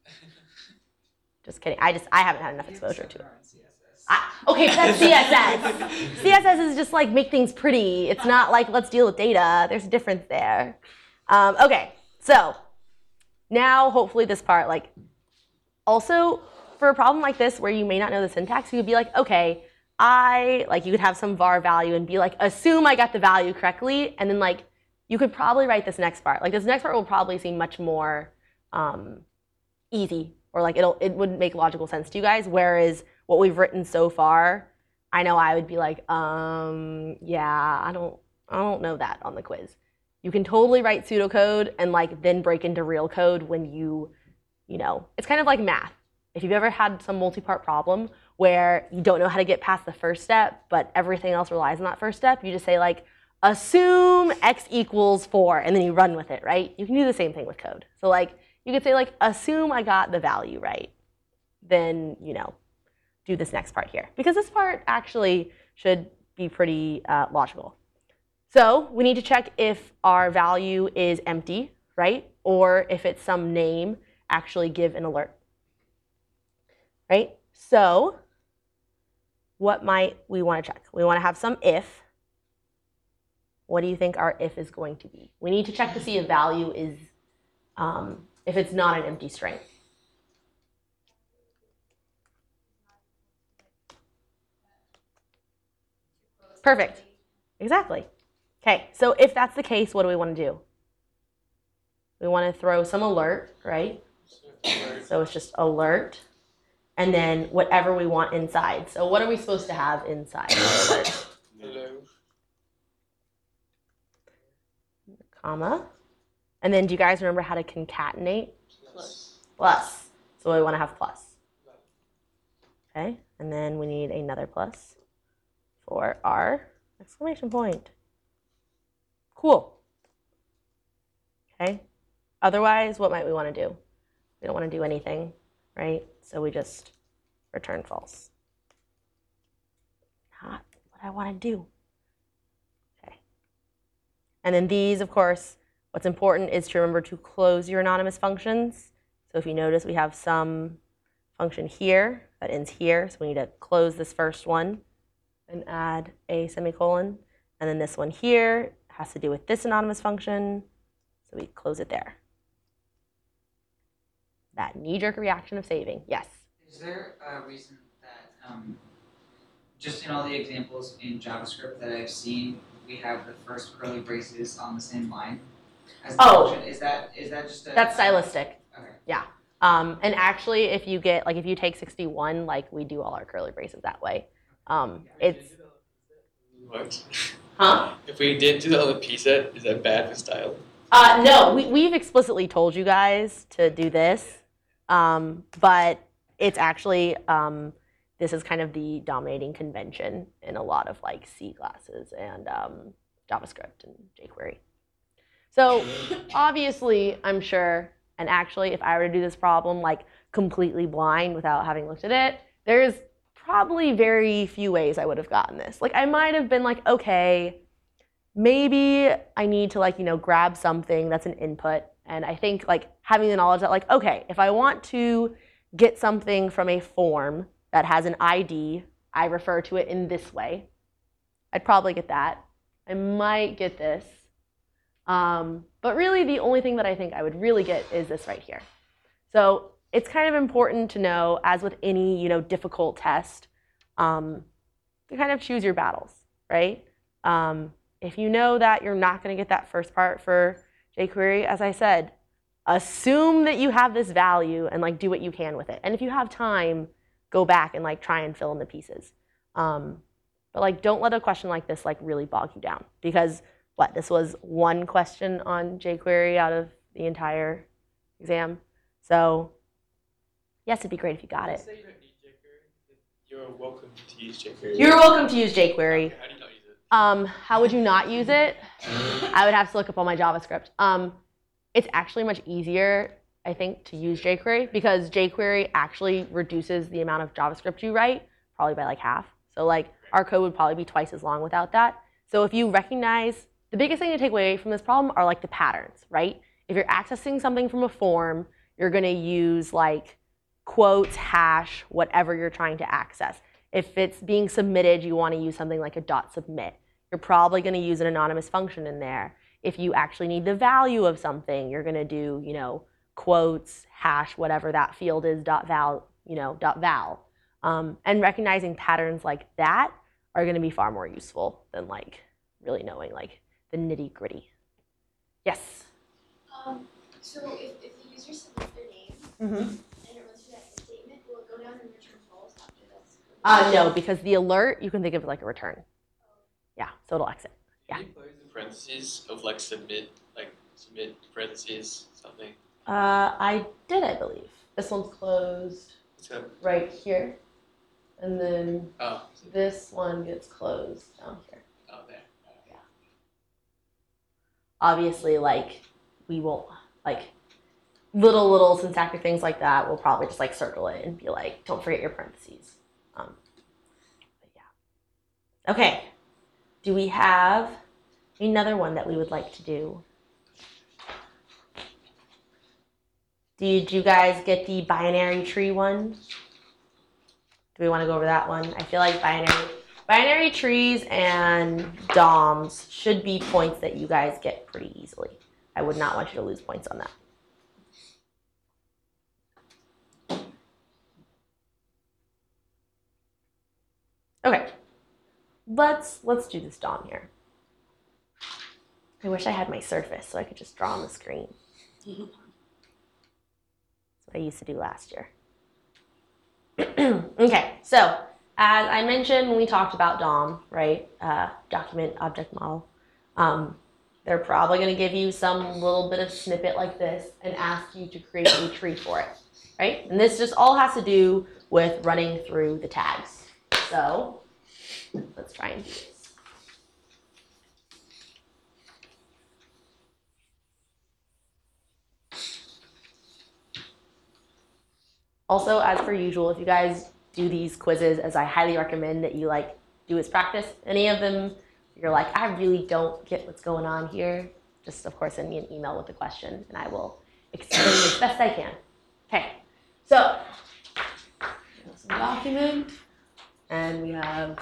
Just kidding. I just, I haven't had enough exposure to it. I, okay, but that's C S S. C S S is just like make things pretty. It's not like let's deal with data. There's a difference there. Um, okay, so now hopefully this part, like, also for a problem like this where you may not know the syntax, you could be like, okay, I, like you could have some var value and be like, assume I got the value correctly, and then like you could probably write this next part. Like this next part will probably seem much more um, easy, or like it'll it would make logical sense to you guys. Whereas what we've written so far, I know I would be like, um, yeah, I don't I don't know that on the quiz. You can totally write pseudocode and like then break into real code when you, you know, it's kind of like math. If you've ever had some multi-part problem where you don't know how to get past the first step, but everything else relies on that first step, you just say like, assume x equals four, and then you run with it, right? You can do the same thing with code. So like, you could say like, assume I got the value right. Then, you know, do this next part here. Because this part actually should be pretty uh, logical. So we need to check if our value is empty, right? Or if it's some name, actually give an alert. Right? So what might we want to check? We want to have some if. What do you think our if is going to be? We need to check to see if value is, um, if it's not an empty string. Perfect. Exactly. Okay, so if that's the case, what do we want to do? We want to throw some alert, right? So it's just alert. And then whatever we want inside. So what are we supposed to have inside our alert? Hello. Comma. And then do you guys remember how to concatenate? Plus. Plus. So we want to have plus. Okay. And then we need another plus for our exclamation point. Cool. Okay. Otherwise, what might we want to do? We don't want to do anything, right? So we just return false. Not what I want to do. Okay. And then these, of course, what's important is to remember to close your anonymous functions. So if you notice, we have some function here that ends here. So we need to close this first one and add a semicolon. And then this one here has to do with this anonymous function. So we close it there. That knee-jerk reaction of saving. Yes? Is there a reason that, um, just in all the examples in JavaScript that I've seen, we have the first curly braces on the same line as the Oh. function? Is that is that just a... That's stylistic. Okay. Yeah. Um, and actually, if you get, like, if you take sixty-one, like, we do all our curly braces that way. Um, it's, What? huh? If we didn't do that on the P set, is that bad for style? Uh, no, we, we've explicitly told you guys to do this, um, but it's actually, um, this is kind of the dominating convention in a lot of like C classes and um, JavaScript and jQuery. So obviously, I'm sure, and actually if I were to do this problem like completely blind without having looked at it, there's probably very few ways I would have gotten this. Like I might have been like, okay, maybe I need to like, you know, grab something that's an input. And I think like having the knowledge that like, okay, if I want to get something from a form that has an I D, I refer to it in this way. I'd probably get that. I might get this. Um, but really the only thing that I think I would really get is this right here. So it's kind of important to know, as with any, you know, difficult test, um, to kind of choose your battles, right? Um, If you know that you're not going to get that first part for jQuery, as I said, assume that you have this value and like do what you can with it. And if you have time, go back and like try and fill in the pieces. Um, but like don't let a question like this like really bog you down, because what, this was one question on jQuery out of the entire exam. So yes, it'd be great if you got it. Say you don't need jQuery. You're welcome to use jQuery. You're welcome to use jQuery. Okay, how do you not use it? Um, how would you not use it? I would have to look up all my JavaScript. Um, it's actually much easier, I think, to use jQuery, because jQuery actually reduces the amount of JavaScript you write, probably by like half. So like our code would probably be twice as long without that. So if you recognize, the biggest thing to take away from this problem are like the patterns, right? If you're accessing something from a form, you're gonna use like quotes, hash, whatever you're trying to access. If it's being submitted, you want to use something like a dot submit. You're probably going to use an anonymous function in there. If you actually need the value of something, you're going to do, you know, quotes, hash, whatever that field is, dot val, you know, dot val. Um, and recognizing patterns like that are going to be far more useful than like really knowing like the nitty gritty. Yes. Um, so if, if the user submits their name Mm-hmm. and it runs through that if statement, will it go down and return false after that's completed? Uh, no, because the alert, you can think of it like a return. Yeah, so it'll exit. Yeah. Can you close the parentheses of like submit, like submit parentheses something? Uh, I did, I believe. This one's closed So, right here. And then oh, this one gets closed down here. oh, there. Obviously, like, we won't, like, little, little syntactic things like that, we'll probably just, like, circle it and be like, don't forget your parentheses. Um, but yeah. Okay. Do we have another one that we would like to do? Did you guys get the binary tree one? Do we want to go over that one? I feel like binary binary trees and D O Ms should be points that you guys get pretty easily. I would not want you to lose points on that. Okay. Let's let's do this D O M here. I wish I had my surface so I could just draw on the screen. That's what I used to do last year. Okay, so as I mentioned when we talked about D O M, right, uh, document object model, um, they're probably going to give you some little bit of snippet like this and ask you to create a tree for it, right? And this just all has to do with running through the tags. So let's try and do this. Also, as per usual, if you guys do these quizzes, as I highly recommend that you like do as practice, any of them you're like, I really don't get what's going on here, just of course send me an email with the question and I will explain as best I can. Okay, so some document, and we have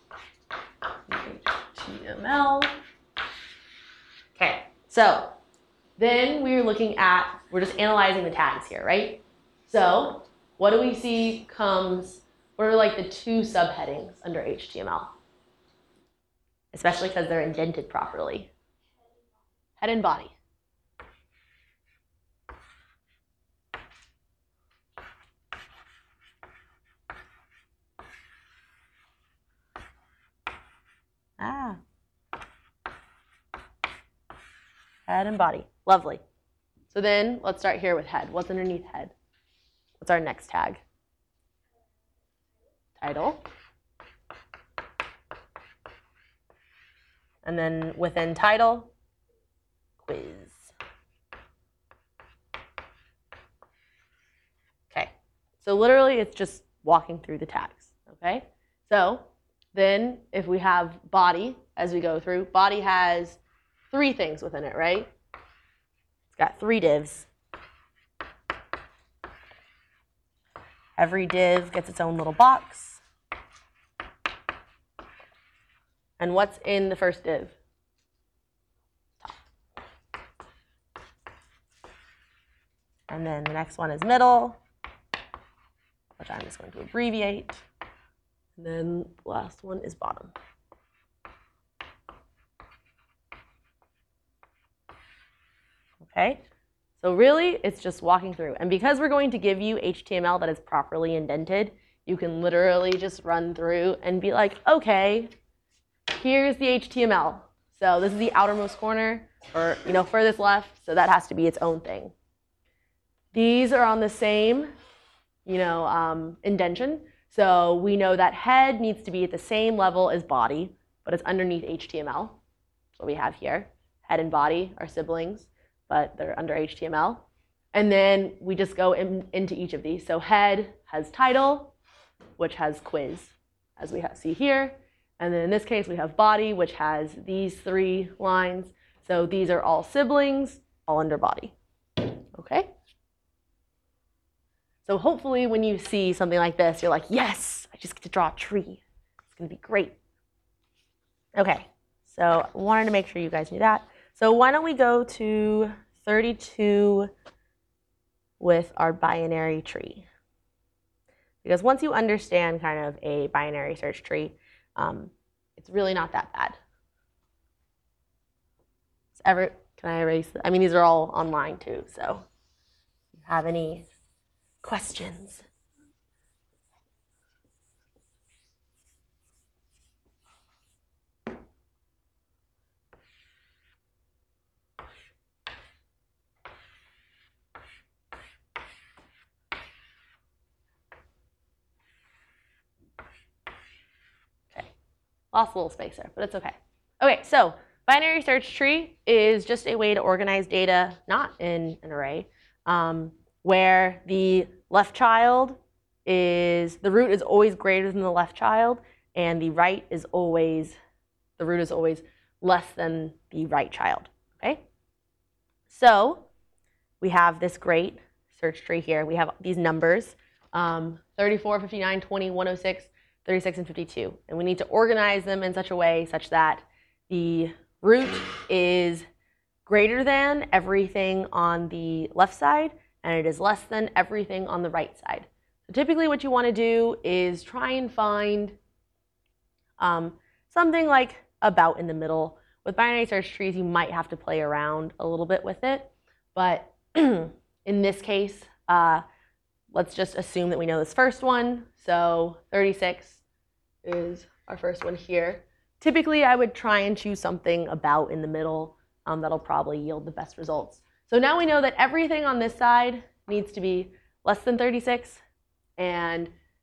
H T M L. Okay, so then we're looking at, we're just analyzing the tags here, right? So what do we see comes, what are like the two subheadings under H T M L? Especially because they're indented properly. Head and body. Ah. Head and body. Lovely. So then let's start here with head. What's underneath head? What's our next tag? Title. And then within title, quiz. Okay, so literally it's just walking through the tags, okay? So then if we have body as we go through, body has three things within it, right? It's got three divs. Every div gets its own little box. And what's in the first div? Top. And then the next one is middle, which I'm just going to abbreviate. And then the last one is bottom. Okay, so really it's just walking through. And because we're going to give you H T M L that is properly indented, you can literally just run through and be like, okay, here's the H T M L. So this is the outermost corner, or you know, furthest left, so that has to be its own thing. These are on the same, you know, um, indentation. So we know that head needs to be at the same level as body, but it's underneath H T M L. That's what we have here. Head and body are siblings, but they're under H T M L. And then we just go in, into each of these. So head has title, which has quiz, as we see here. And then in this case, we have body, which has these three lines. So these are all siblings, all under body. Okay? So hopefully when you see something like this, you're like, yes, I just get to draw a tree. It's going to be great. Okay, so I wanted to make sure you guys knew that. So why don't we go to thirty-two with our binary tree? Because once you understand kind of a binary search tree, um, it's really not that bad. So ever, can I erase? I mean, these are all online too, so if you have any questions? Lost a little space there, but it's okay. Okay, so binary search tree is just a way to organize data, not in an array, um, where the left child is, the root is always greater than the left child, and the right is always, the root is always less than the right child, okay? So we have this great search tree here. We have these numbers, um, thirty-four, fifty-nine, twenty, one oh six, thirty-six, and fifty-two. And we need to organize them in such a way such that the root is greater than everything on the left side, and it is less than everything on the right side. So typically what you want to do is try and find um, something like about in the middle. With binary search trees, you might have to play around a little bit with it. But in this case, uh, let's just assume that we know this first one. So thirty-six is our first one here. Typically, I would try and choose something about in the middle. Um, that'll probably yield the best results. So now we know that everything on this side needs to be less than thirty-six, and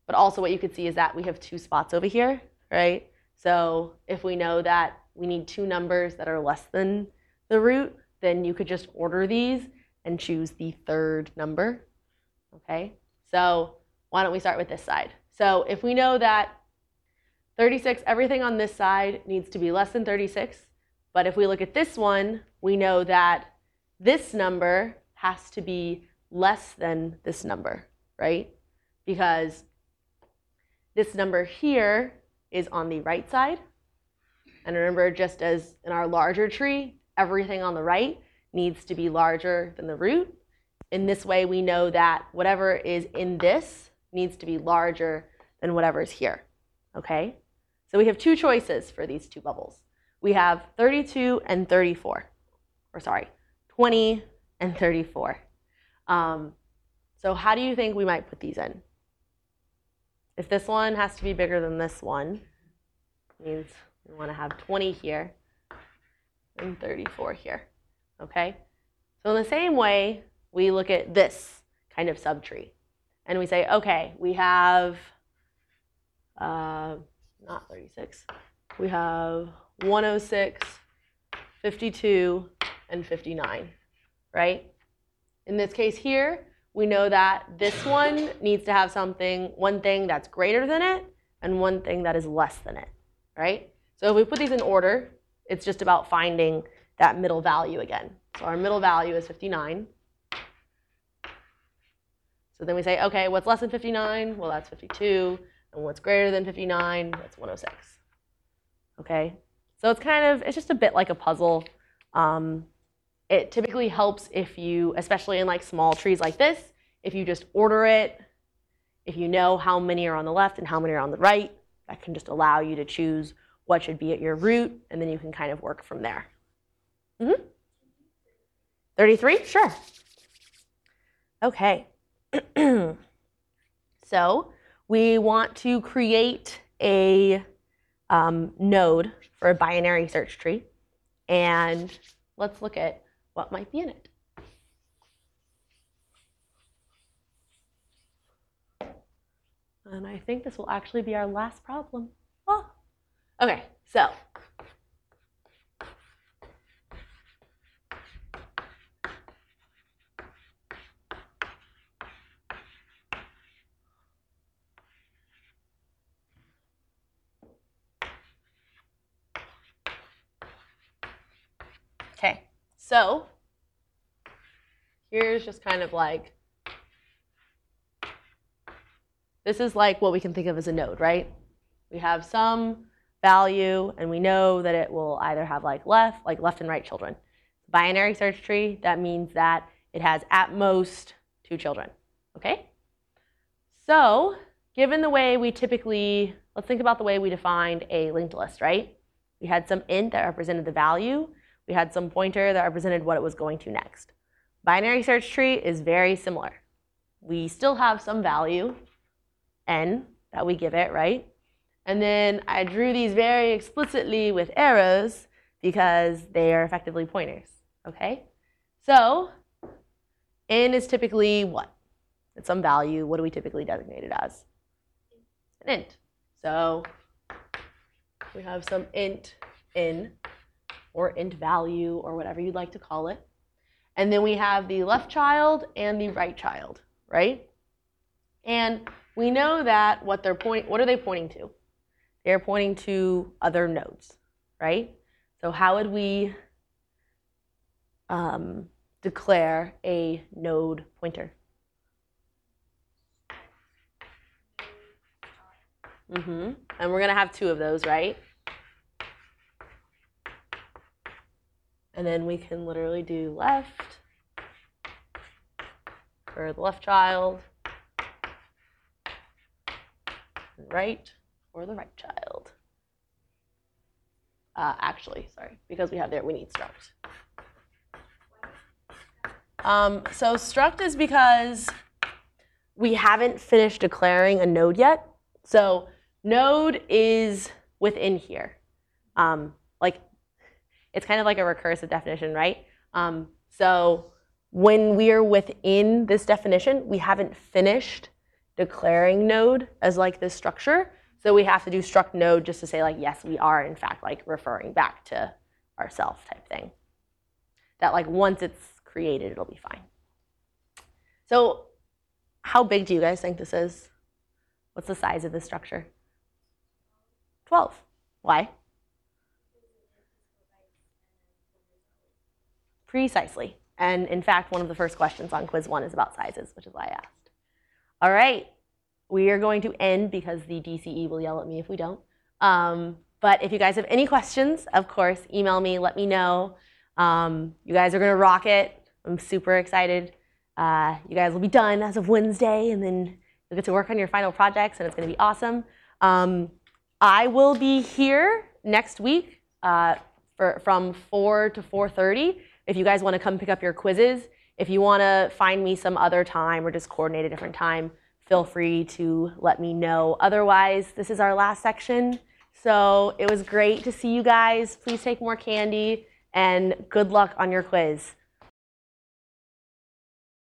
but also what you could see is that we have two spots over here, right? So if we know that we need two numbers that are less than the root, then you could just order these and choose the third number, okay? So why don't we start with this side? So if we know that thirty-six, everything on this side needs to be less than thirty-six, but if we look at this one, we know that this number has to be less than this number, right? Because this number here is on the right side. And remember, just as in our larger tree, everything on the right needs to be larger than the root. In this way, we know that whatever is in this needs to be larger than whatever is here, okay? So we have two choices for these two bubbles. We have thirty-two and thirty-four, or sorry, twenty and thirty-four. Um, so how do you think we might put these in? If this one has to be bigger than this one, means we want to have twenty here and thirty-four here, okay? So in the same way, we look at this kind of subtree, and we say, okay, we have, uh, not thirty-six, we have one oh six, fifty-two, and fifty-nine, right? In this case here, we know that this one needs to have something, one thing that's greater than it, and one thing that is less than it, right? So if we put these in order, it's just about finding that middle value again. So our middle value is fifty-nine. So then we say, okay, what's less than fifty-nine? Well, that's fifty-two. And what's greater than fifty-nine? That's one oh six. Okay? So it's kind of, it's just a bit like a puzzle. Um, it typically helps if you, especially in like small trees like this, if you just order it, if you know how many are on the left and how many are on the right, that can just allow you to choose what should be at your root, and then you can kind of work from there. Mm-hmm. thirty-three? Sure. Okay. So we want to create a um, node for a binary search tree, and let's look at what might be in it. And I think this will actually be our last problem. Oh. Okay, so Okay, so here's just kind of like, this is like what we can think of as a node, right? We have some value, and we know that it will either have like left, like left and right children. Binary search tree, that means that it has at most two children, okay? So given the way we typically, let's think about the way we defined a linked list, right? We had some int that represented the value. We had some pointer that represented what it was going to next. Binary search tree is very similar. We still have some value, n, that we give it, right? And then I drew these very explicitly with arrows because they are effectively pointers, okay? So n is typically what? It's some value. What do we typically designate it as? An int. So we have some int n, or int value, or whatever you'd like to call it. And then we have the left child and the right child, right? And we know that what they're point, what are they pointing to? They're pointing to other nodes, right? So how would we um, declare a node pointer? Mm-hmm. And we're gonna have two of those, right? And then we can literally do left for the left child, and right for the right child. Uh, actually, sorry, because we have there, we need struct. Um, so struct is because we haven't finished declaring a node yet. So node is within here. Um, like, it's kind of like a recursive definition, right? Um, so when we are within this definition, we haven't finished declaring node as like this structure. So we have to do struct node just to say like, yes, we are in fact like referring back to ourself type thing. That like once it's created, it'll be fine. So how big do you guys think this is? What's the size of this structure? twelve. Why? Precisely. And in fact, one of the first questions on quiz one is about sizes, which is why I asked. All right. We are going to end because the D C E will yell at me if we don't. Um, but if you guys have any questions, of course, email me, let me know. Um, you guys are going to rock it. I'm super excited. Uh, you guys will be done as of Wednesday, and then you'll get to work on your final projects, and it's going to be awesome. Um, I will be here next week uh, for, from four to four thirty. If you guys want to come pick up your quizzes. If you want to find me some other time or just coordinate a different time, feel free to let me know. Otherwise, this is our last section. So it was great to see you guys. Please take more candy, and good luck on your quiz.